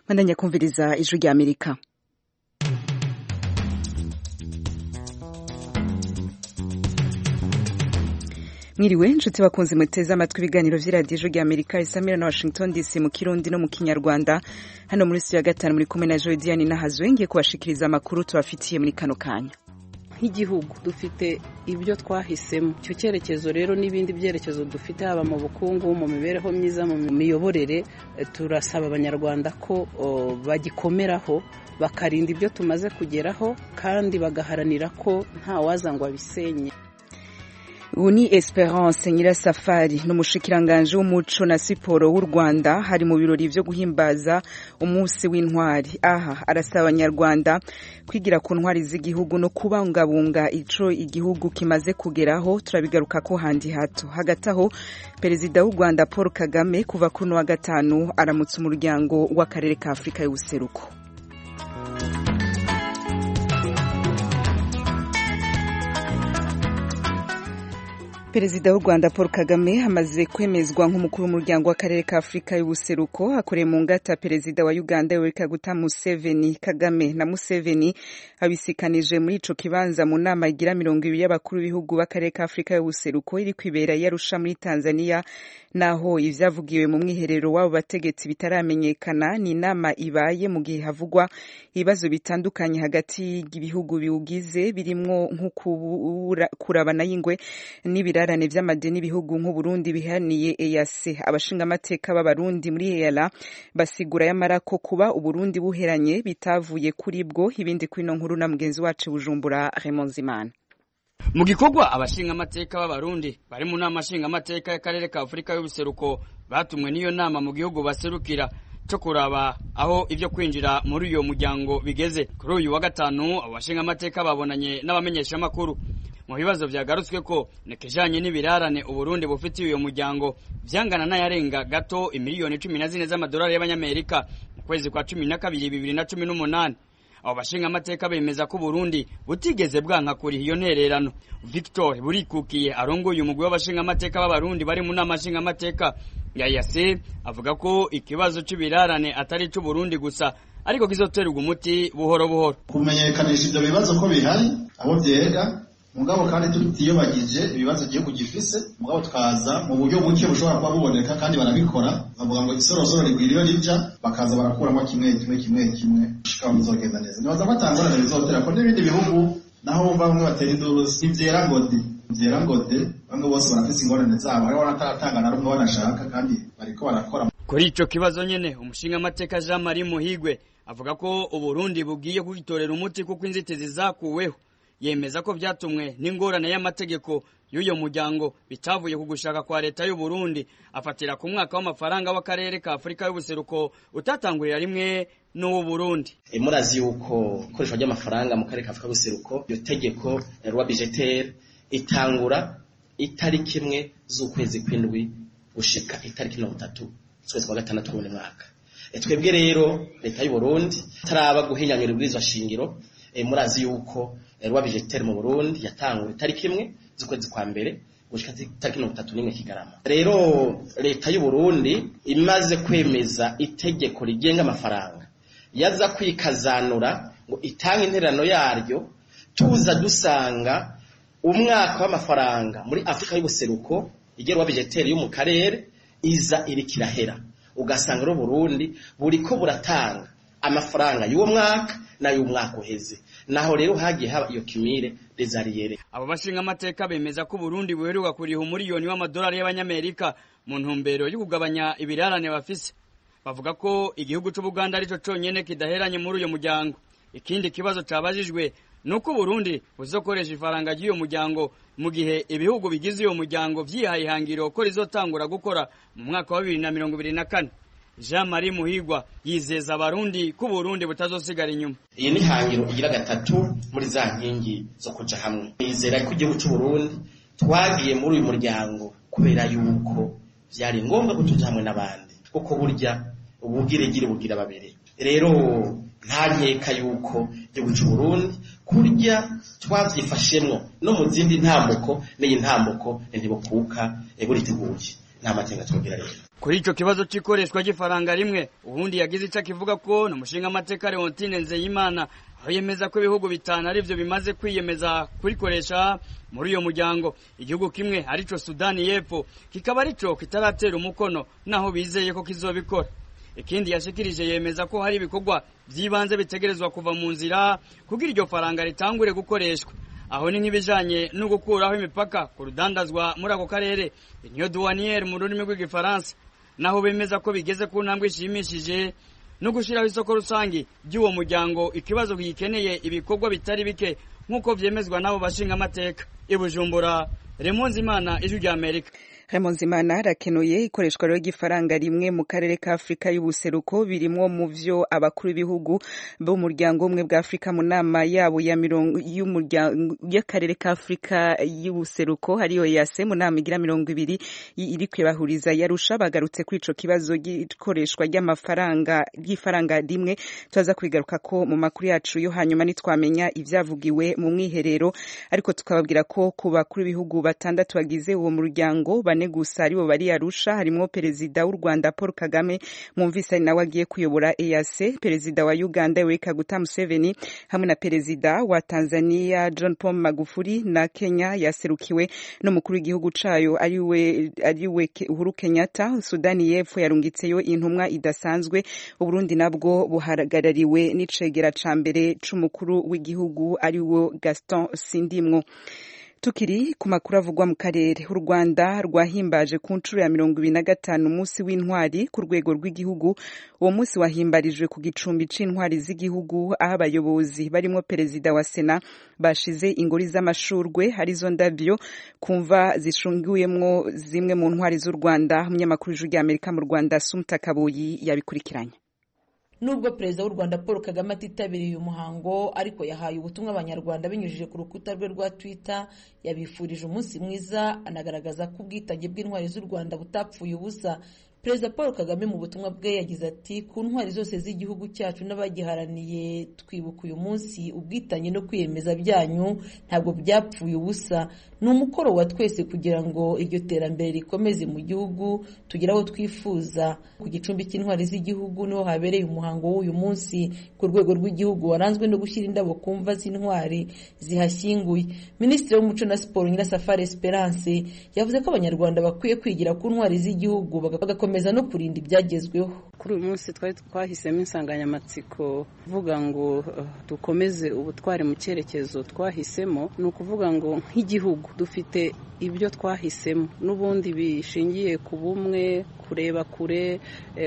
Mandanya kumviriza ijwi rya Amerika. Mwiriwe nshuti bakunze muteze amatwi ibiganiro vy'iradiyo ijwi rya Amerika isamira na Washington DC mu Kirundi no mu Kinyarwanda. Hano muri studio ya gatanu muri kumwe na Jodiane Nahazwe ngiye kubashikiriza amakuru tubafitiye muri kano kanya. Nk'igihugu dufite ibyo twahisemo, cyo cyerekezo rero n'ibindi byerekezo dufite haba mu bukungu, mu mibereho myiza, mu miyoborere, turasaba abanyarwanda ko bagikomeraho bakarinda ibyo tumaze kugeraho kandi bagaharanira ko nta waza ngo abisenye. Uni Esperance Nyirasafari n'umushikiranganje w'umuco na siporo w'u Rwanda hari mu birori vyo guhimbaza umunsi w'intwari. Aha arasaba abanyarwanda kwigira ku ntwari z'igihugu no kubangabunga ico igihugu kimaze kugeraho. Turabigaruka ko handi hato. Hagati aho Perezida w'u Rwanda Paul Kagame kuva kuno wa gatanu aramutse umuryango w'akarere ka Afrika y'ubuseruko. Perezida w'u Rwanda Paul Kagame amaze kwemezwa nk'umukuru w'umuryango w'akarere ka Afrika y'ubuseruko. Akoreye mu ngata Perezida wa Uganda Yoweri Kaguta Museveni. Kagame na Museveni abisikanije muri ico kibanza mu nama igira 20 y'abakuru b'ibihugu b'akarere ka Afrika y'ubuseruko iri kwibera yarusha muri Tanzania, naho ivyavugiwe mu mwiherero w'abo bategetsi bitaramenyekana. Ni inama ibaye mu gihe havugwa ibibazo bitandukanye hagati y'ibihugu biwugize birimwo nko kurabana y'ingwe n'ibirarane vy'amadeni ibihugu nk'u Burundi bihaniye EAC. Abashinga amateka b'abarundi muri EALA basigura yamara ko kuba Uburundi buheranye bitavuye kuri bwo. Ibindi kwino nkuru na mugenzi wacu Bujumbura Raymond Zimana. Mu gikorwa abashinga amateka b'abarundi bari mu nama ashinga amateka y'akarere ka Afrika y'ubuseruko batumwe n'iyo nama mu gihugu baserukira cyo kuraba aho ivyo kwinjira muri uyo muryango bigeze. Kuri uyu wa gatanu abashinga amateka babonanye n'abamenyesha makuru. Mu bibazo vyagarutswe ko nekejanye n'ibirarane Uburundi bufitiye uyo muryango vyangana n'ayarenga gato imiliyoni 14 z'amadolari y'abanyamerika mu kwezi kwa 12 2018. Abo bashinga amateka bemeza ko Burundi butigeze bwanka kuri iyo ntererano. Victor Burikukiye arongoye umugwi w'abashinga amateka b'abarundi bari mu nama ashinga amateka ya EAC avuga ko ikibazo c'ibirarane atari c'u Burundi gusa ariko kizoterwa umuti buhoro buhoro. Kumenyekanisha ivyo bibazo ko bihari abo vyega mugabo kandi tutiyobagije ibibazo giye kugifise mugabo twaza mu buryo buke bushobora kuba buboneka kandi barabikora bavuga ngo isorosoro rigwiriyo rija bakaza barakuramo kimwe shika muzogenda neza nibaza batangora bizotera ko n'ibindi bihugu naho bamwe batera induru ivyera ngode bamwe bose barafise ingorane zabo ari wanatatanga na rumwe banashaka kandi bariko barakora. Kuri ico kibazo nyene umushinga amateka Jean Marie Muhigwe avuga ko Uburundi bugiye kugitorera umuti kuko inzitizi zakuweho. Yemeza ko vyatumwe n'ingorane y'amategeko y'uyo muryango bitavuye kugushaka kwa leta y'u Burundi. Afatira ku mwaka w'amafaranga w'akarere ka Afrika y'ubuseruko utatangurira rimwe n'uwo Burundi. Murazi yuko koresha ry'amafaranga mu karere ka Afrika y'ubuseruko iyo tegeko rwa budgetaire itangura itariki imwe z'ukwezi kw'indwi gushika itariki 30 z'ukwezi kwa gatandatu mu mwaka. Twebwe rero leta y'u Burundi taraba guhinyanyura ibwirizwa shingiro. Murazi yuko rwa budgetaire mu Burundi yatangura itariki imwe z'ukwezi kwa mbere gushika itariki 31 Kigarama. Rero leta y'u Burundi imaze kwemeza itegeko rigenga amafaranga yaza kwikazanura ngo itanga intererano yaryo, tuza dusanga umwaka w'amafaranga muri Afrika y'ubuseruko igerwa budgetaire yo mu karere iza irikirahera, ugasanga ro Burundi buriko buratanga amafaranga y'uwo mwaka na y'umwaka uheze, naho rero hagiye haba iyo kimire desariyere. Abo bashinga amateka bemeza ko Burundi buheruka kuriha umuriyoni w'amadolari y'abanyamerika mu ntumbero yo kugabanya ibirarane bafise. Bavuga ko igihugu c'u Buganda arico conyene kidaheranye muri uyo muryango. Ikindi kibazo cabajijwe nuko Burundi buzokoresha ifaranga ry'uyo muryango mu gihe ibihugu bigize uyo muryango vyihaye ihangiro ko rizotangura gukora mu mwaka wa 2024. Jean Marie Muhigwa yizeza abarundi ko Burundi butazosigara inyuma. Iyi ni hangiro igira gatatu muri za nkingi zo kuja hamwe. Yizera ko igihugu c'u Burundi twagiye muri uyu muryango kubera yuko vyari ngombwa ko tuja hamwe n'abandi kuko burya ubugiregire bugira babiri. Rero nta nkeka yuko igihugu c'u Burundi kurya twavyifashemwo no mu zindi ntambuko n'iyi ntambuko ntibukuka buriteguye. nta makenga twogira rero. Kuri ico kibazo c'ikoreshwa ry'ifaranga rimwe ubundi yagize ico kivuga ko n'umushinga amateka Leontine Nzeyimana aho yemeza ko ibihugu bitanu ari byo bimaze kwiyemeza kurikoresha muri uyo muryango. Igihugu kimwe arico Sudani y'Epfo kikaba arico kitaratera umukono naho bizeye ko kizobikora. Ikindi yashikirije yemeza ko hari ibikorwa by'ibanze bitegerezwa kuva mu nzira kugira iryo faranga ritangure gukoreshwa. Aho ni nk'ibijanye no gukuraho imipaka ku rudandazwa muri ako karere union douanière mu rurimi rw'igifaransa, naho bemeza ko bigeze ku ntambwe ishimishije no gushiraho isoko rusangi by'uwo muryango. Ikibazo gikeneye ibikorwa bitari bike nk'uko vyemezwa nabo bashinga amateka. I Bujumbura, Raymond Zimana, Ijwi rya Amerika. Raymond Zimana arakenuye ikoreshwa rero ry'ifaranga rimwe mu karere ka Afrika y'ubuseruko birimwo mu vyo abakuru b'ibihugu bo muryango umwe bwa Afrika mu nama yabo ya y'umuryango y'akarere ka Afrika y'ubuseruko hariyo yase mu nama igira 20 iri kwibahuriza yarusha bagarutse kuri ico kibazo gikoreshwa ry'amafaranga ry'ifaranga rimwe. Tuza kwigaruka ko mu makuru yacu yo hanyuma nitwamenya ivyavugiwe mu mwiherero, ariko tukababwira ko ku bakuru b'ibihugu batandatu bagize uwo muryango gusa aribo bari Arusha harimwo perezida w'u Rwanda Paul Kagame mwumvise nawe agiye kuyobora EAC, perezida wa Uganda Yoweri Kaguta Museveni hamwe na perezida wa Tanzania John Pombe Magufuli, na Kenya yaserukiwe n'umukuru w'igihugu cayo ariwe Uhuru Kenyatta. Sudani y'Epfo yarungitseyo intumwa idasanzwe. Uburundi nabwo buhagarariwe n'icegera ca mbere c'umukuru w'igihugu ariwo Gaston Sindimwo. Tukiri ku makuru avugwa mu karere, u Rwanda rwahimbaje ku ncuro ya 25 umunsi w'intwari ku rwego rw'igihugu. Uwo munsi wahimbarijwe ku gicumbi c'intwari z'igihugu aho abayobozi barimo perezida wa Sena bashize ingori z'amashurwe arizo ndavyo kumva zishunguyemwo zimwe mu ntwari z'u Rwanda. Umunyamakuru w'Ijwi rya Amerika mu Rwanda Sumta Kaboyi yabikurikiranye. Nubwo perezida w'u Rwanda Paul Kagame atitabiriye uyu muhango, ariko yahaye ubutumwa abanyarwanda binyujije ku rukuta rwe rwa Twitter. Yabifurije umunsi mwiza, anagaragaza ko ubwitange bw'intwari z'u Rwanda butapfuye ubusa. Perezida Paul Kagame mu butumwa bwe yagize ati: ku ntwari zose z'igihugu cyacu n'abagiharaniye twibuka uyu munsi, ubwitange no kwiyemeza byanyu ntabwo byapfuye ubusa. Ni umukoro wa twese kugira ngo iryo terambere rikomeze mu gihugu tugera aho twifuza. Ku gicumbi cy'intwari z'igihugu niho habereye umuhango w'uyu munsi ku rwego rw'igihugu waranzwe no gushyira indabo ku mva z'intwari zihashyinguye. Minisitiri w'umuco na siporo Nyirasafari Esperance yavuze ko abanyarwanda bakwiye kwigira ku ntwari z'igihugu bagakomeza no kurinda ibyagezweho. Kuri uyu munsi twahisemo insanganyamatsiko vuga ngo dukomeze ubutwari mu cyerekezo twahisemo. Ni ukuvuga ngo nk'igihugu dufite ibyo twahisemo n'ubundi bishingiye ku bumwe, kureba kure,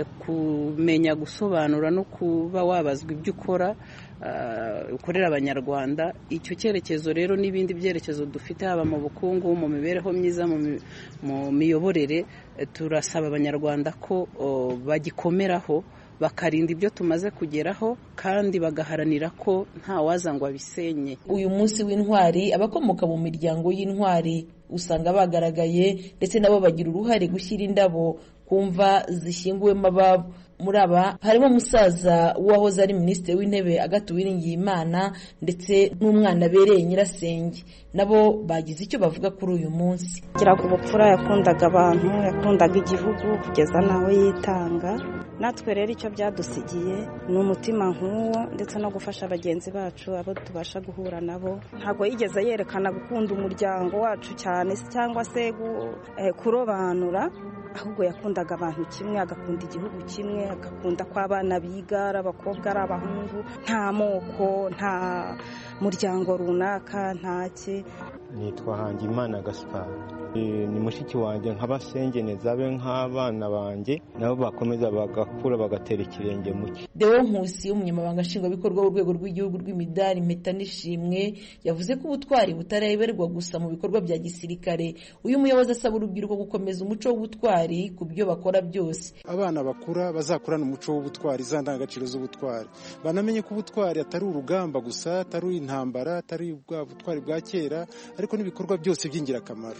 kumenya gusobanura no kuba wabazwa ibyo ukora ukorera abanyarwanda. Icyo cyerekezo rero n'ibindi byerekezo dufite haba mu bukungu, mu mibereho myiza, mu miyoborere, turasaba abanyarwanda ko bagikomeraho bakarinda ibyo tumaze kugeraho kandi bagaharanira ko nta waza ngo abisenye. Uyu munsi w'intwari, abakomoka mu miryango y'intwari usanga bagaragaye ndetse nabo bagira uruhare gushyira indabo kumva zishyinguwemo ababo. Muri aba harimo umusaza wahoze ari minisitiri w'intebe Agathe Uwiringiyimana ndetse n'umwana bereye Nyirasenge. Nabo bagize icyo bavuga kuri uyu munsi. Gira ku bupfura, yakundaga abantu, yakundaga igihugu kugeza naho yitanga. Natwe rero icyo byadusigiye ni umutima nk'uwo ndetse no gufasha bagenzi bacu abo tubasha guhura nabo. Ntabwo yigeze yerekana gukunda umuryango wacu cyane cyangwa se kurobanura, ahubwo yakundaga abantu kimwe, agakunda igihugu kimwe, agakunda ko abana biga ari abakobwa ari abahungu, nta moko, nta muryango runaka, ntake. Nitwa Hangimana Gaspard, ni mushiki wanjye, nk'abasengene zabe nk'abana banjye nabo bakomeza bagakura bagatera ikirenge muke. Deo Nkusi, umunyamabanga nshingwabikorwa w'urwego rw'igihugu rw'imidari impeta n'ishimwe, yavuze ko ubutwari butareberwa gusa mu bikorwa bya gisirikare. Uyu muyobozi asaba urubyiruko gukomeza umuco w'ubutwari ku byo bakora byose. Abana bakura bazakurana umuco w'ubutwari, za ndangagaciro z'ubutwari, banamenye ko ubutwari atari urugamba gusa, atari intambara, atari bwa butwari bwa kera, ariko n'ibikorwa byose by'ingirakamaro.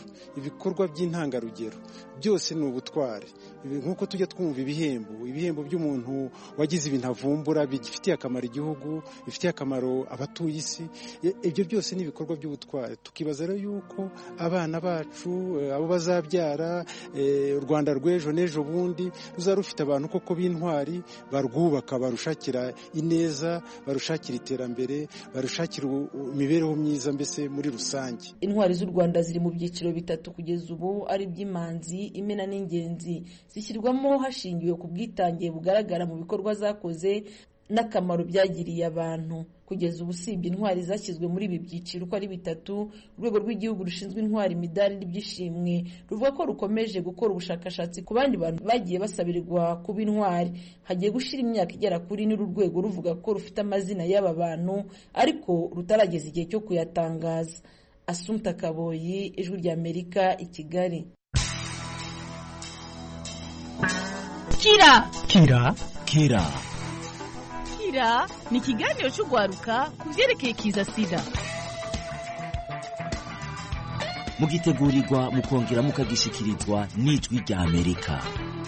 ibikorwa by'intangarugero byose ni ubutwari. Nk'uko tujya twumva ibihembo by'umuntu wagize ibintu avumbura bifitiye akamaro igihugu, bifitiye akamaro abatuye isi, ibyo byose ni ibikorwa by'ubutwari. Tukibaza rero yuko abana bacu abo bazabyara u Rwanda rw'ejo n'ejo bundi ruzaba rufite abantu koko b'intwari barwubaka, barushakira ineza, barushakira iterambere, barushakira imibereho myiza mbese muri rusange. Intwari z'u Rwanda ziri mu byiciro bitatu kugeza ubu, ari iby'imanzi, imena n'ingenzi, zishyirwamo hashingiwe ku bwitange bugaragara mu bikorwa zakoze n'akamaro byagiriye abantu. Kugeza ubu usibye intwari zashyizwe muri ibi byiciro uko ari bitatu, urwego rw'igihugu rushinzwe intwari imidari n'ibyishimwe ruvuga ko rukomeje gukora ubushakashatsi ku bandi bantu bagiye basabirirwa kuba intwari. Hagiye gushira imyaka igera kuri n'uru rwego ruvuga ko rufite amazina y'aba bantu ariko rutarageza igihe cyo kuyatangaza. Assumpta Kaboyi, Ijwi ry'Amerika, i Kigali. Kira ni ikiganiro cy'urwaruka ku byerekeye kiza sida. Mugitegurirwa mukongera mukagishikirizwa n'Ijwi ry'Amerika.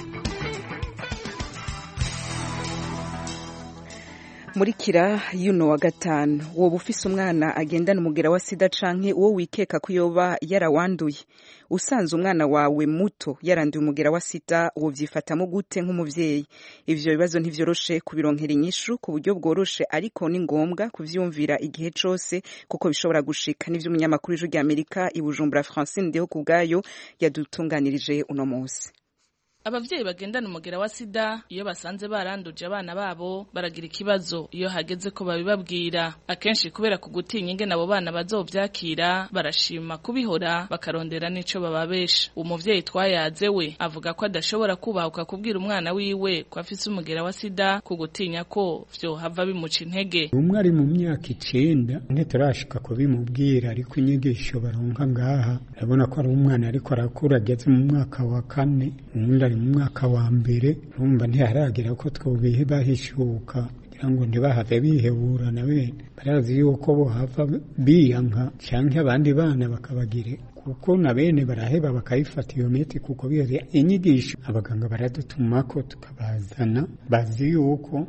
Muri Kira yuno wa gatanu, woba ufise umwana agendana umugera wa sida canke uwo wikeka ko yoba yarawanduye. Usanze umwana wawe muto yaranduye umugera wa sida, wovyifatamo gute nk'umuvyeyi? Ivyo bibazo ntivyoroshe kubironkera inyishu ku buryo bworoshe, ariko ni ngombwa kuvyumvira igihe cose kuko bishobora gushika. Nivyo umunyamakuru w'Ijwi ry'Amerika i Bujumbura Francine Ndeho kubwayo yadutunganirije uno munsi. Abavyeyi bagendana umugera wa sida iyo basanze baranduje abana babo baragira ikibazo iyo hageze ko babibabwira. Akenshi kubera kugutinya ingene abo bana bazovyakira barashima kubihora bakarondera n'ico bababesha. Umuvyeyi twayaze we avuga ko adashobora kubahuka kubwira umwana wiwe ko afise umugera wa sida kugutinya ko vyo hava bimuca intege. Umwe ari mu myaka 9 ntiturashika kubimubwira, ariko inyigisho baronka ngaha urabona ko ari umwana ariko arakura ageze mu mwaka wa 4 mu mwaka wa mbere, urumva ntiharagira ko twobihe bahishuka kugira ngo ntibahave bihebura na bene. Barazi yuko bohava biyanka canke abandi bana bakabagire, kuko na bene baraheba bakayifata iyo miti kuko bihe inyigisho abaganga baradutumako tukabazana, bazi yuko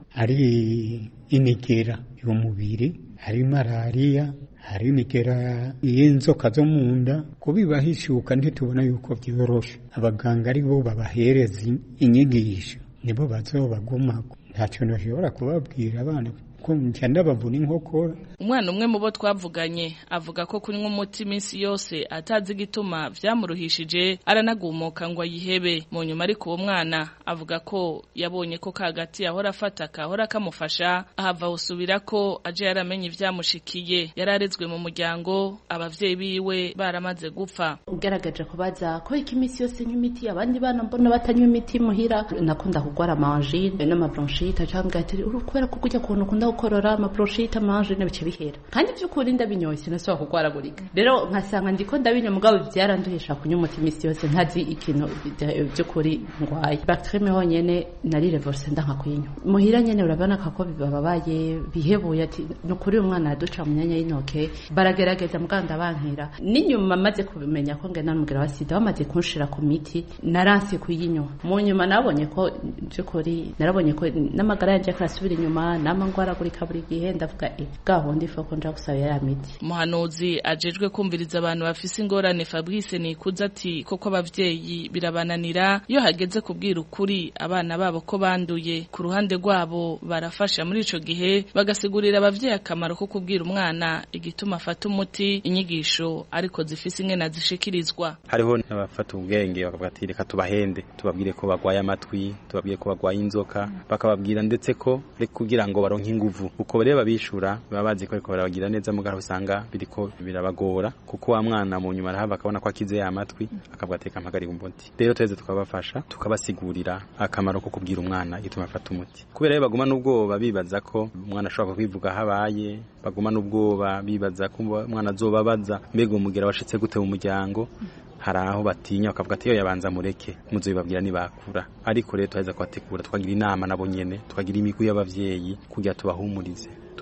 ari imigera y'umubiri, hari malaria, hari imigera y'inzoka zo mu nda. Kubibahishuka ntitubona yuko byoroshe. Abaganga ari bo babahereza inyigisho, nibo bazobagumako. Ntacyo nashobora kubabwira abana ko njyana bavuna inkokora. Umwana umwe mu bo twavuganye avuga ko kunywa umuti iminsi yose atazi igituma vyamuruhishije, aranagumuka ngo ayihebe. Mu nyuma ariko uwo mwana avuga ko yabonye ko kagati yahora afata kahora kamufasha, ahava usubira ko aje yaramenye ivyamushikiye. Yararezwe mu muryango, abavyeyi biwe baramaze gupfa. Ugaragaje kubaza ko ikimisi yose nyimiti, abandi bana mbona batanywa imiti muhira. Nakunda kugwara amangine n'amabronchite cyangwa ati urukwera kukujya kuntu kunda gukorora amabronchite amangine bice bihera. Kandi by'ukuri ndabinyoye nasaba kugwaragurika. Rero nkasanga ndiko ndabinya mugabo byaranduhisha kunywa umuti imisi yose ntazi ikintu by'ukuri ngwaye. Bactrie honyene nari reverse ndakakwinywa. Muhira nyene urabana kako bibabaye bihebuye ati no kuri umwana yaduca mu myanya y'intoke. Baragerageza muganda bankira. Ninyuma maze kubimenya ko ngena n'umugera wa sida bamaze kunshira ku miti, naranse kuyinywa. Mu nyuma nabonye ko by'ukuri narabonye ko n'amagara yanje akarasubira inyuma, namangwaragurika buri gihe. Ndavuga gahondi foko nja gusaba ya miti. Muhanuzi ajejwe kumviriza abantu bafise ingorane Fabrice Nikuza ati koko abavyeyi birabananira iyo hageze kubwira ukuri abana babo ko banduye. Ku ruhande rwabo barafasha muri ico gihe bagasigurira abavyeyi akamaro ko kubwira umwana igituma afata umuti, inyigisho ariko zifise ingene zishikirizwa. Hariho n'abafata ubwenge bakavuga ati reka tubahende, tubabwire ko bagwaye amatwi, tubabwire ko bagwaye inzoka, bakababwira ndetse ko kugira ngo baronke inguvu. Uko rero babishura babazi ko ariko barabagira neza, mugara usanga biriko birabagora kuko wa mwana mu nyuma arahava akabona ko akize ya matwi akavuga ati kampagari umuti. Rero tweze tukabafasha tukabasigurira akamaro ko kubwira umwana igituma afata umuti. Kubera baguma n'ubwoba bibaza ko umwana ashobora kwivuga habaye, baguma n'ubwoba bibaza ko umwana azobabaza mbega umugera washitse gute mu muryango. Haraho batinya bakavuga ati yo yabanza mureke muzobibabwira nibakura. Ariko rero twaheza kwategura twagira inama nabo nyene, twagira imigwi y'abavyeyi kugira tubahumurize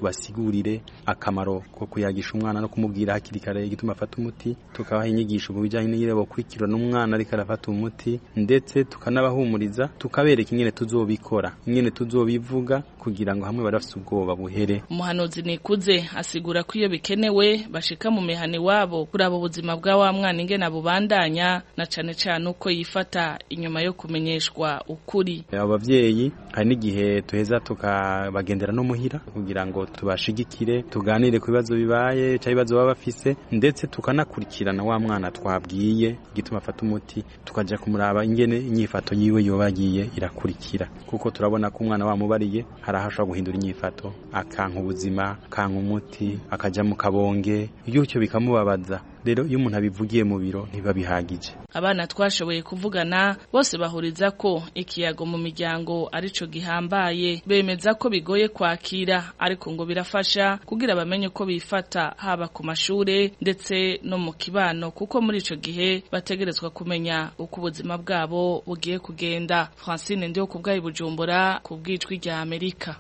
tubasigurire akamaro ko kuyagisha umwana no kumubwira hakiri kare igituma afata umuti, tukabaha inyigisho mu bijyanye n'ingene bokurikirana umwana ariko arafata umuti, ndetse tukanabahumuriza tukabereka ingene tuzobikora, ingene tuzobivuga kugira ngo hamwe barafise ubwoba buhere. Umuhanuzi Nikuze asigura ko iyo bikenewe bashika mu mihani wabo kuraba ubuzima bwa wa mwana ingene abubandanya, na cane cane uko yifata inyuma yo kumenyeshwa ukuri. Abavyeyi hari n'igihe tuheza tukabagendera no muhira kugira ngo tubashigikire, tuganire ku bibazo bibaye cyangwa ibibazo baba bafise, ndetse tukanakurikirana wa mwana twabwiye gituma afata umuti, tukaja kumuraba ingene inyifato yiwe yobagiye irakurikira, kuko turabona ko umwana wamubariye harahashobora guhindura inyifato, akanka ubuzima, akanka umuti, akaja mu kabonge, ibyo cyo bikamubabaza. Rero iyo umuntu abivugiye mu biro ntibabihagije. Abana twashoboye kuvugana bose bahuriza ko ikiyago mu miryango arico gihambaye, bemeza ko bigoye kwakira ariko ngo birafasha kugira bamenye ko bifata haba ku mashure ndetse no mu kibano, kuko muri ico gihe bategerezwa kumenya uko ubuzima bwabo bugiye kugenda. Francine Ndio kubwayi Bujumbura ku bwijwi rya Amerika.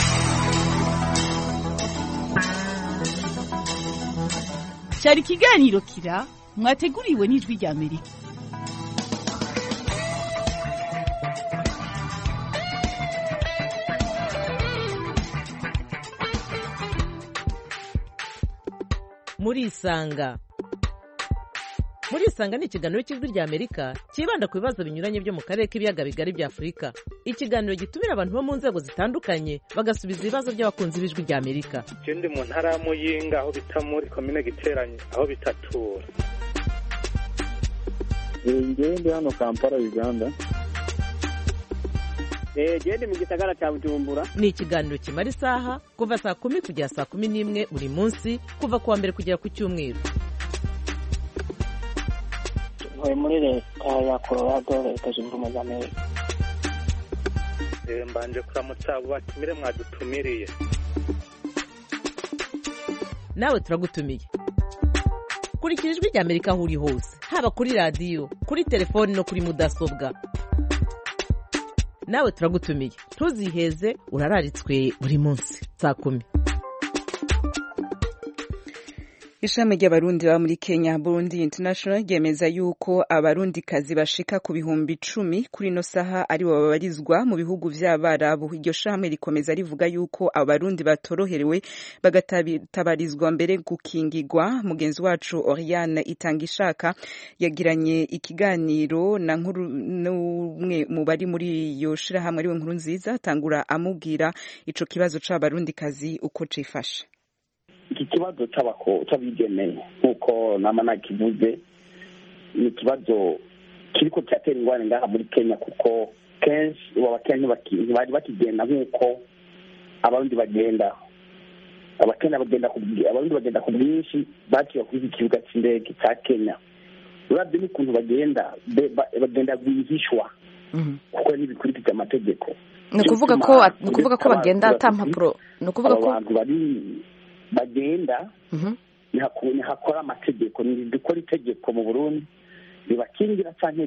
Cyari kiganiro Kira mwateguriwe n'ijwi rya Amerika. Murisanga ni ikiganiro cy'ijwi rya Amerika kibanda ku bibazo binyuranye byo mu karere k'ibiyaga bigari bya Afurika. Ikiganiro gitumira abantu bo mu nzego zitandukanye bagasubiza ibibazo by'abakunzi b'ijwi rya Amerika. Ndi mu ntara ya Muyinga aho bita muri komine Giteranye aho bitatura. Ndi hano Kampala Uganda. Ndi mu gisagara cya Bujumbura. Ni ikiganiro kimara isaha kuva saa 10 kugera saa 11 buri munsi, kuva kuwa mbere kugera ku cyumweru. Muri leta ya Colorado, Leta Zunze Ubumwe za Amerika. Mbanje kuramutsa batumire mwadutumiriye. Nawe turagutumiye. Kurikira ijwi rya Amerika aho uri hose, haba kuri radio, kuri telefone no kuri mudasobwa. Nawe turagutumiye. Ntuziheze, urararitswe buri munsi saa 10. Ishami ry'abarundi ba muri Kenya Burundi International ryemeza yuko abarundikazi bashika ku bihumbi 10 kuri no saha ari bo babarizwa mu bihugu vy'Abarabu. Iryo shami rikomeza rivuga yuko abarundi batoroherewe bagatabarizwa mbere gukingirwa. Mugenzi wacu Oriane Itangishaka yagiranye ikiganiro na nkuru n'umwe mu bari muri iyo shirahamwe ariwe Nkuru Nziza, tangura amubwira ico kibazo c'abarundikazi uko cifashe. Iki kibazo cy'abigemeye nk'uko nama nakivuze, ni ikibazo kiriko cyatera ingorane ngaha muri Kenya, kuko kenshi abakenya ntibari bakigenda nk'uko abarundi bagenda. Abarundi bagenda ku bwinshi baciye kuri iki kibuga cy'indege cya Kenya. Urabye n'ukuntu bagenda rwihishwa, kuko ntibikurikiza amategeko. Ni ukuvuga ko bagenda ata mpapuro. Ni ukuvuga ko abantu bari bagenda ntihakora amategeko, dukora itegeko mu Burundi ribakingira cyangwa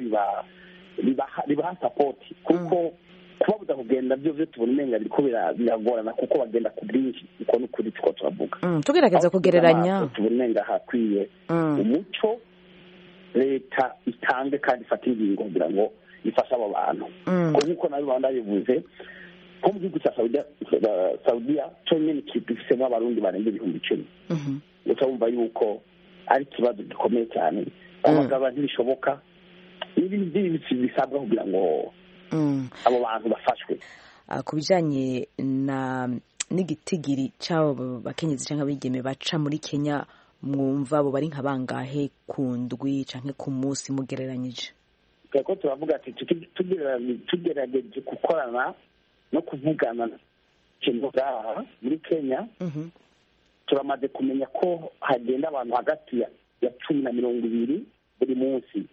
ribaha sapoti, kuko kubabuza kugenda byo tubona umenga biriko biragorana, kuko bagenda ku bwinshi, uko n'ukuri tuko turavuga. Tugerageza kugereranya, tubona umenga hakwiye umuco leta itange kandi ifata ingingo kugira ngo ifashe abo bantu, nk'uko nabi banda bivuze ko mu gihugu cya Saudiya cyonyine kifisemo abarundi barenga 10,000. Utabumva yuko ari ikibazo gikomeye cyane, abagabo ntibishoboka, n'ibindi bisabwa kugira ngo abo bantu bafashwe. Ku bijanye n'igitigiri cy'abo bakenyezi cyangwa abigeme baca muri Kenya, mwumva abo bari nka bangahe ku ndwi canke ku munsi mugereranyije? Kuko turavuga ati tugerageje gukorana no kuvugana ikintu ngaha muri Kenya, turamaze kumenya ko hagenda abantu hagati ya 10 na 20 buri munsi.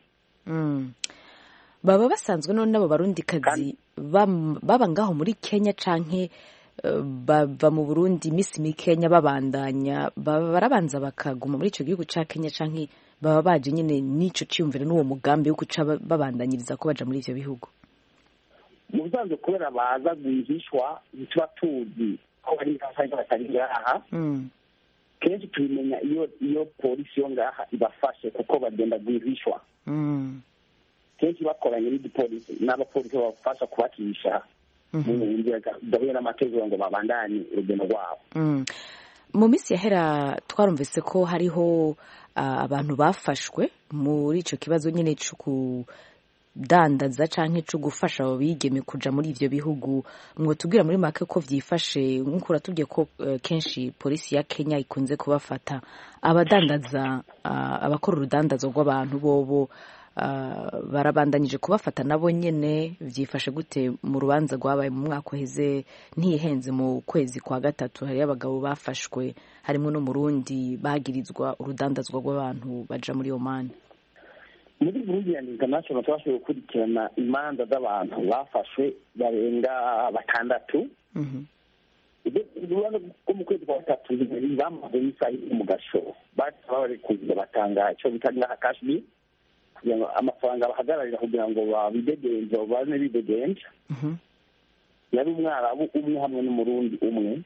Baba basanzwe none abo barundikazi baba ngaho muri Kenya canke bava mu Burundi misi mi Kenya babandanya barabanza bakaguma muri ico gihugu ca Kenya, canke baba baje nyene n'ico cyumvira n'uwo mugambi wo kuca babandanyiriza ko baja muri ivyo bihugu? Mu bisanzwe kubera baza guhishwa ntituba tuzi ko bari ngaha batari ngaha kenshi tubimenya iyo polisi yo ngaha ibafashe kuko bagenda guhishwa kenshi bakoranye n'igipolisi n'abapolisi babafasha kubakirisha mu nzira dahuye n'amategeko ngo babandanye urugendo rwabo. Mu minsi yahera twarumvise ko hariho abantu bafashwe muri ico kibazo nyene cyo kudandaza canke cyo gufasha abo bigeme kuja muri ivyo bihugu. Mwo tubwira muri make ko vyifashe, nk'uko ratubwiye ko kenshi polisi ya Kenya ikunze kubafata abadandaza, abakora urudandazo rw'abantu bobo barabandanyije kubafata nabo nyene. Vyifashe gute mu rubanza rwabaye mu mwaka uheze ntihenze mu kwezi kwa gatatu? Hari abagabo bafashwe harimo n'umurundi bagirizwa urudandazwa rw'abantu baja muri Oman. Muri Burundi and International twashoboye gukurikirana imanza z'abantu bafashwe barenga 6. Urubanza rwo mu kwezi kwa gatatu bamaze isaha mu gasho bari kuza batanga icyo bita nka kashmi kugira ngo amafaranga bahagararira kugira ngo babidegenze babane bidegenje. Yari umwarabu umwe hamwe n'umurundi umwe.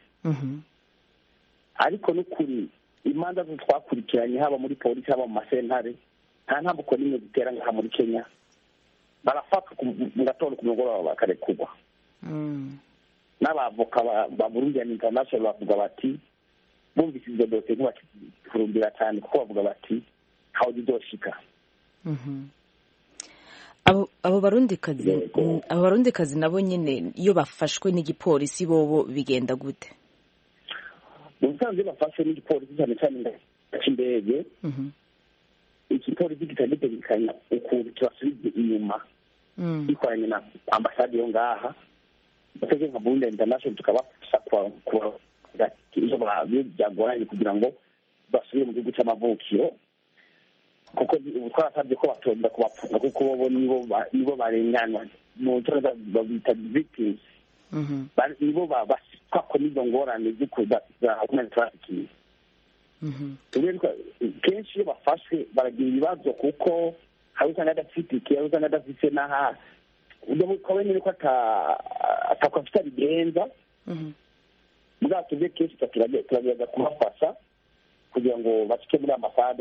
Ariko n'ukuri imanza zo twakurikiranye haba muri polisi haba mu masentare nta ntambuko n'imwe zitera ngaha muri Kenya, barafata mu gatondo ku mugoroba bakarekurwa. N'abavoka ba Burundi and International bavuga bati bumvise izo dosiye ntibakifurumbira cyane kuko bavuga bati how zizoshika. Abo barundikazi nabo nyene iyo bafashwe n'igipolisi bobo bigenda gute? Ubusanzwe bafashwe n'igipolisi cyane cyane cy'indege, igipolisi kitagitegekanya ukuntu kibasubiza inyuma gikoranye na ambasade yo ngaha. Batege nka Burundi International tukabafasha iyo byagoranye kugira ngo basubire mu gihugu cy'amavukiro, kuko twarasabye ko batonda kubapfunga kuko bo nibo barenganwa mu nzira babita victims, nibo basitwa ko n'izo ngorane za human trafficking. Kenshi iyo bafashwe baragira ibibazo kuko hari usanga adafite ikibazo, usanga adafite n'aha ukaba nyine ko atakwafite abigenza. Bwato bwe kenshi turagerageza kubafasha kugira ngo bacike muri ambasade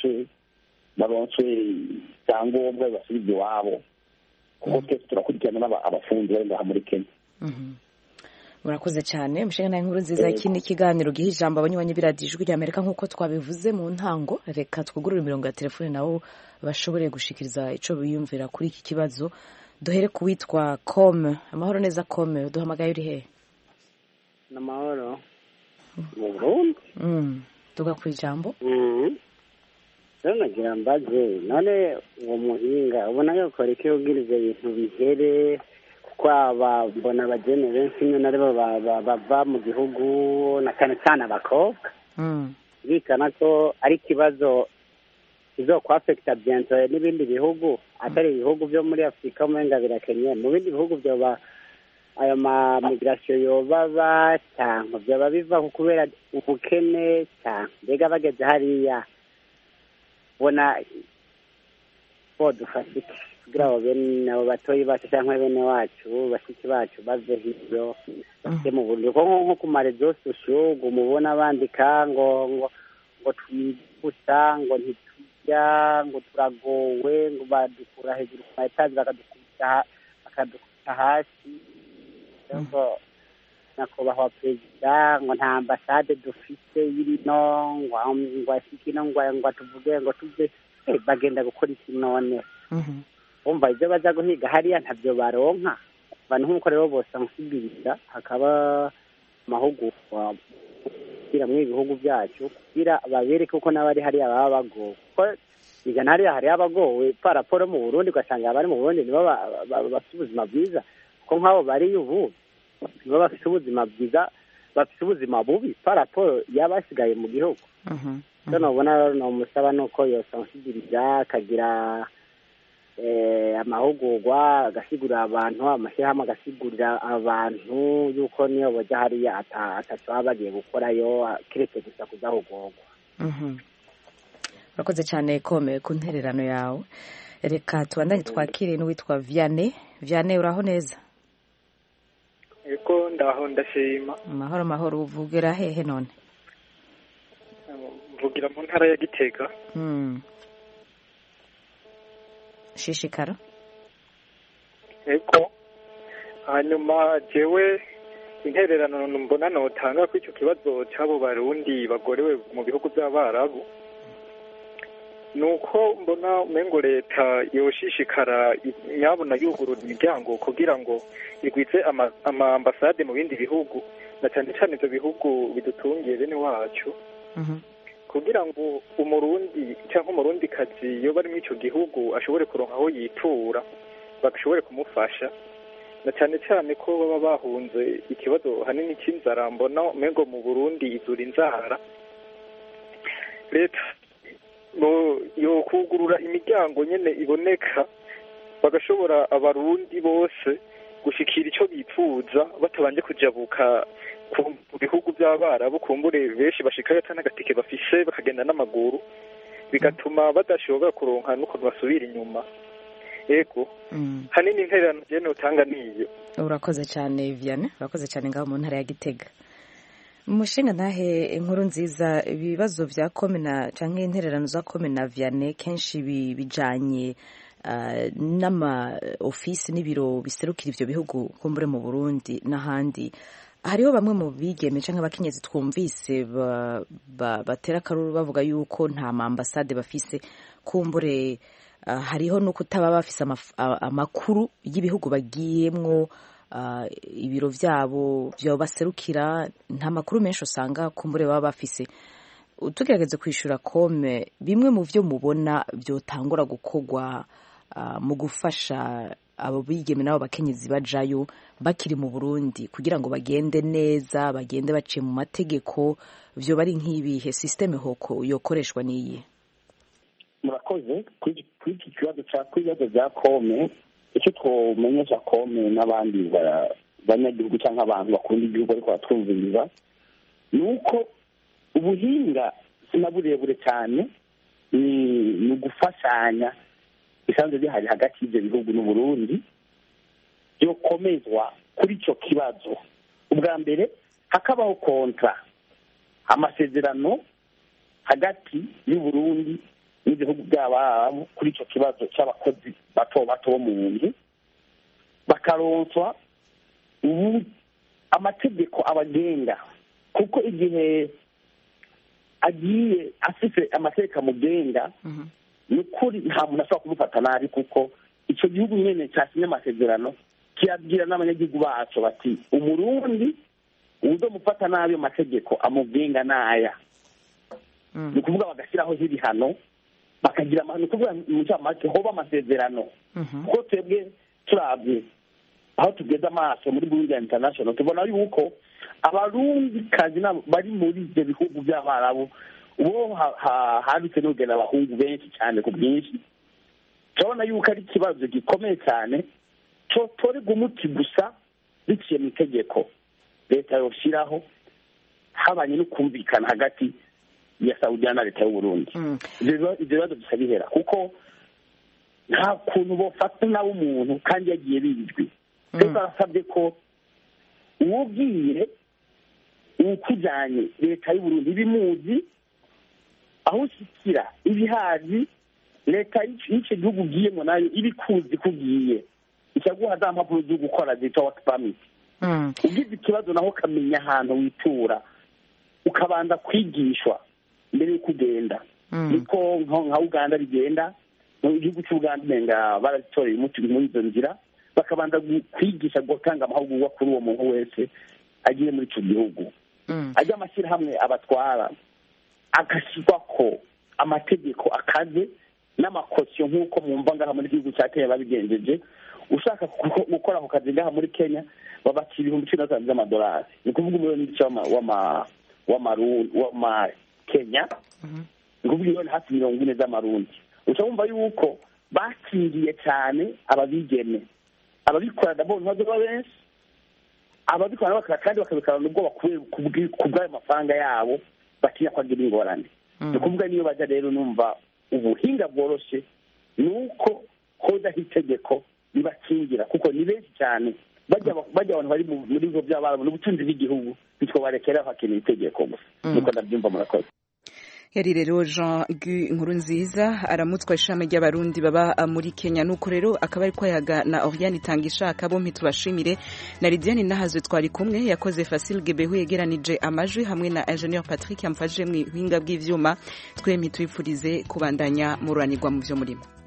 baronse icyangombwa bibasubize iwabo, kuko twese turakurikirana abafundi bari ngaha muri Kenya. Murakoze cyane mushinga na inkuru nziza. Iki ni ikiganiro giha ijambo abanywanyi b'iradiyo Ijwi ry'Amerika nk'uko twabivuze mu ntango. Reka twugurure imirongo ya telefone nabo bashobore gushikiriza ico biyumvira kuri iki kibazo. Duhere kuwitwa Kome. Amahoro neza Kome, duhamagaye uri he? Namahoro mu Burundi. Tuga ku ijambo. Rero nagira mbaze none uwo muhinga ubona yuko reka yubwiriza ibintu bihere, kuko mbona abageni benshi nyine aribo bava mu gihugu na cyane cyane abakobwa. Bikana ko ari ikibazo kizokwafekita bientôt n'ibindi bihugu atari ibihugu byo muri Afurika umenga birakenye. Mu bindi bihugu byoba ayo ma migration yobaba cyangwa byoba biva kubera ubukene cyangwa mbega bageze hariya bona bodufashe kugira ngo bene abo batoyi bacu cyangwa bene wacu bashiki bacu bave hiryo bafite mu buryo nko ku marezo sosho mubona bandika ngo twibusa ngo ntitujya ngo turagowe ngo badukura hejuru ku etaje bakadukubita hasi. Ngo nakubahwa perezida ngo nta ambasade dufite y'ino ngo ashikino ngo tuvuge ngo tuve bagenda gukora iki none. Umva ibyo baza guhiga hariya ntabyo baronka. Abantu nk'uko rero bose bamusubiriza hakaba amahugurwa kugira mu bihugu byacu kugira babereke uko n'abari hariya baba bagowe, kuko igana hariya hariya abagowe paraporo mu Burundi ugasanga abari mu Burundi nibo bafite ubuzima bwiza, kuko nk'abo bari ubu nibo bafite ubuzima bwiza, bafite ubuzima bubi paraporo y'abasigaye mu gihugu. So nobona nomusaba nuko yosensibiliza akagira amahugurwa agasigurira abantu, amashyirahamwe agasigurira abantu yuko niyo bajya hariya atatu baba bagiye gukorayo kiretse gusa kuzahugurwa. Urakoze cyane Kome ku ntererano yawe. Reka tubandanye twakire n'uwitwa Vianney. Vianney uraho neza? Eko ndaho ndashima. Mahoro mahoro, uvugira hehe none? Mvugira mu ntara ya Gitega. Shishikara. Ego. Hanyuma jewe intererano mbona notanga ko icyo kibazo cy'abo barundi bagorewe mu bihugu by'abarabu. Nuko mbona umengo leta yoshishikara nyabona yugurura imiryango kugira ngo igwize ama ambasade mu bindi bihugu na cyane cyane ibyo bihugu bidutungiye bene wacu kugira ngo umurundi cyangwa umurundi kazi iyo bari muri icyo gihugu ashobore kuronka aho yitura bashobore kumufasha na cyane cyane ko baba bahunze ikibazo hanini cy'inzara mbona umengo mu Burundi izura inzara leta yo kugurura imiryango nyene iboneka bagashobora abarundi bose gushikira icyo bipfuza batabanje kujabuka ku bihugu by'abarabu kumbure benshi bashikayo atanagatike bafise bakagenda n'amaguru bigatuma badashobora kuronka n'ukuntu basubira inyuma ego hanini intererano je notanga niyo. Urakoze cyane Vianney, urakoze cyane ngaho mu ntara ya Gitega. Mushinga ntahe inkuru nziza, ibibazo vya komena canke intererano za komena Vianney kenshi bijanye n'ama ofisi n'ibiro biserukira ivyo bihugu kumbure mu Burundi n'ahandi. Hariho bamwe mu bigeme canke abakenyezi twumvise batera akaruru bavuga yuko nta ambasade bafise, kumbure hariho no kutaba bafise amakuru y'ibihugu bagiyemwo, ibiro vyabo vyo baserukira nta makuru menshi usanga kumbure baba bafise. Tugerageze kwishura kome bimwe mu vyo mubona vyotangura gukorwa mu gufasha abo bigeme nabo bakenyezi bajayo bakiri mu Burundi kugira ngo bagende neza, bagende baciye mu mategeko, vyo bari nk'ibihe systeme hoko yokoreshwa niyi. Murakoze kuri iki kibazo bya kome. Icyo twomenyesha kome n'abandi banyagihugu cyangwa abantu bakunda igihugu ariko batwumviriza ni uko ubuhinga sina burebure cyane, ni ugufashanya bisanzwe bihari hagati y'ibyo bihugu n'Uburundi byokomezwa kuri icyo kibazo. Ubwa mbere hakabaho kontra, amasezerano hagati y'Uburundi n'ibihugu by'abarabu kuri icyo kibazo cy'abakozi bato bato bo mu nzu, bakaronswa amategeko abagenga, kuko igihe agiye afite amategeko amugenga ni ukuri nta muntu ashobora kumufata nabi, kuko icyo gihugu nyine cyasinye amasezerano kiyabwira n'abanyagihugu bacu bati umurundi uzomufata nabi amategeko amugenga n'aya. Ni ukuvuga bagashyiraho ibihano bakagira ni ukuvuga mu ncamake hoba amasezerano, kuko twebwe turabye aho tugeze amaso muri Burundi International tubona yuko abarundikazi bari muri ibyo bihugu by'abarabu ubu hadutse n'ugena abahungu benshi cyane ku bwinshi. turabona yuko ari ikibazo gikomeye cyane cyotorerwa umuti gusa biciye mu itegeko leta yoshyiraho habanye no kumvikana hagati ya Saudiya na leta y'u Burundi. Ibyo bibazo bisa bihera, kuko nta kuntu bofata nawe umuntu kandi yagiye bizwi. Twese barasabye ko uwubwiye ukujyanye leta y'u Burundi ibimuzi aho ushyikira ibihazi leta y'icyo gihugu ugiyemo nayo ibikuzi kugiye icyaguha za mpapuro zo gukora zitwa work permit. Ugize ikibazo naho ukamenya ahantu witura ukabanza kwigishwa mbere yo kugenda. Niko nka Uganda bigenda, mu gihugu cy'Uganda nenga baratoreye umuti muri izo nzira bakabanza kwigisha gutanga amahugurwa kuri uwo muntu wese agiye muri icyo gihugu. Ajya amashyirahamwe abatwara agashyirwa ko amategeko akaze n'amakosiyo nk'uko mwumva ngaha muri gihugu cya Kenya babigenjeje. Ushaka gukora ako kazi ngaha muri Kenya babakira 15,000 z'amadolari, ni kuvuga umuriyoni w'ama Kenya, ni kuvuga miliyoni hafi 40 z'amarundi. Ushobora yuko bakiriye cyane ababigeme, ababikora dabo ntazo benshi, ababikora bakora kandi bakabikorana ubwo bakuye kubwa amafaranga yabo batinya kwagira ingorane. Ni kuvuga niyo baje rero numva ubuhinga bworoshe nuko hoda hitegeko ibakingira kuko ni benshi cyane bajya abantu bari muri bigo by'abarabu n'ubutunzi bw'igihugu bitwabarekera hakeneye itegeko gusa nuko ndabyumva murakoze. Yari rero Jean Guy Nkurunziza aramutswa ishami ry'abarundi baba muri Kenya nuko rero akaba ari kwayaga na Oriane Itangishaka bompi tubashimire na Lidiane Nahazwe twari kumwe yakoze Facile Gebehu yegeranije amajwi hamwe na Engineer Patrick yamfashije mu hinga bw'ivyuma twempi twifurize kubandanya muranirwa mu byo murimo.